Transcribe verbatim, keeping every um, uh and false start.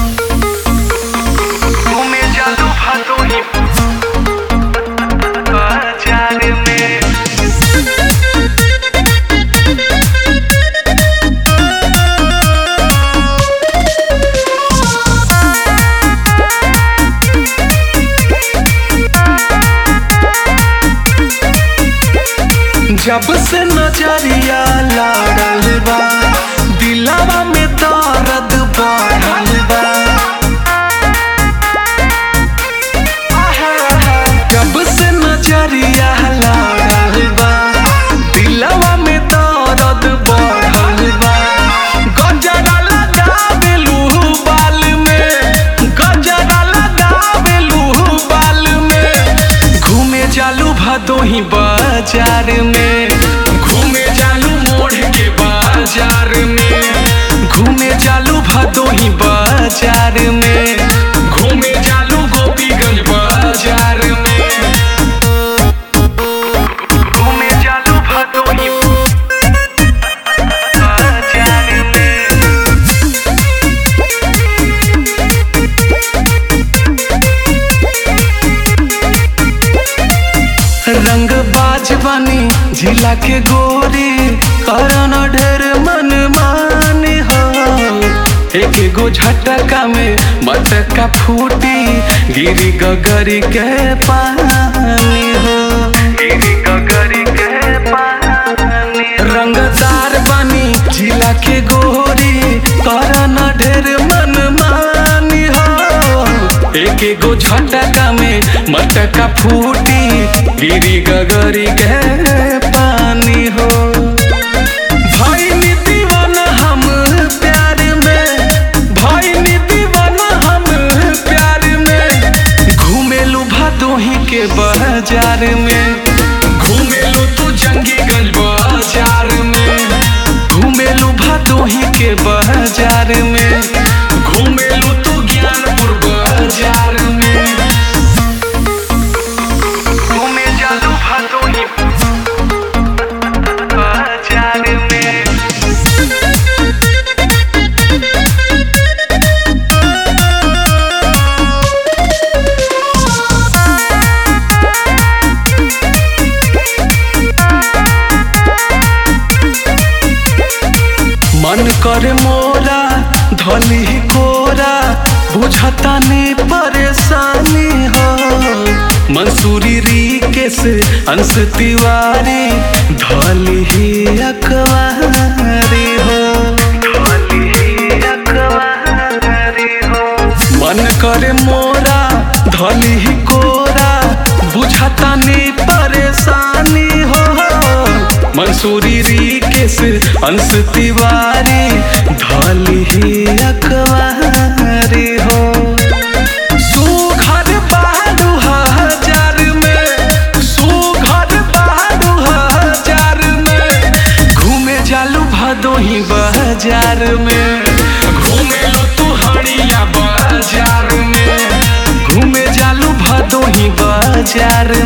घूमे जालू भदोही बाजार में। जब से नजरिया लड़ल बा दिलवा में दर्द बढ़ल बा। जब से नजरिया लड़ल बा दिलवा में दर्द बढ़ल बा। गजरा लगावेलू बाल में, गजरा लगावेलू बाल में। घूमे जालू भदोही बाजार में, घूमे जालू मोड़ के बाजार में। घूमे जालू भदोही बाजार में, घूमे जालू गोपीगंज बाजार में। घूमे जालू भदोही बाजार में। रंग बाज बनी झिला के गोरी करन ढेर मन मानी हो। एक गो झटका में मटका फूटी गिरी गगरी के पानी हो, गिरी गगरी के पानी। रंगदार बनी झिला के गोरी करन ढेर मन मानी हो। एक गो झटका में मटका फूटी गिरी गगरी के पानी हो। भइनी दीवाना हम प्यार में, भइनी दीवाना हम प्यार में। घूमेलू भदोही के बाजार में, घूमेलू तू जंगीगंज बाजार में। घूमेलू भदोही के बाजार में, घूमेलू तू ज्ञानपुर बाजार में। घूमे जालू भदोही बाजार में। मन करे मोरा धली कोरा बुझता ने परेशानी हो। मंसूरी रीकेश अंश तिवारी धली ही अखबारी हो, धली ही अखबारी हो। मन करे मोरा धली ही कोरा बुझता ने परेशानी हो। मंसूरी रीकेश अंश तिवारी धली ही अखबारी हो। सुघर बहादू हजार में, सुघर बहादू हजार में। घूमे जालू भदोही बाजार में, घूमे लो तू हड़िया बाजार में। घूमे जालू भदोही बाजार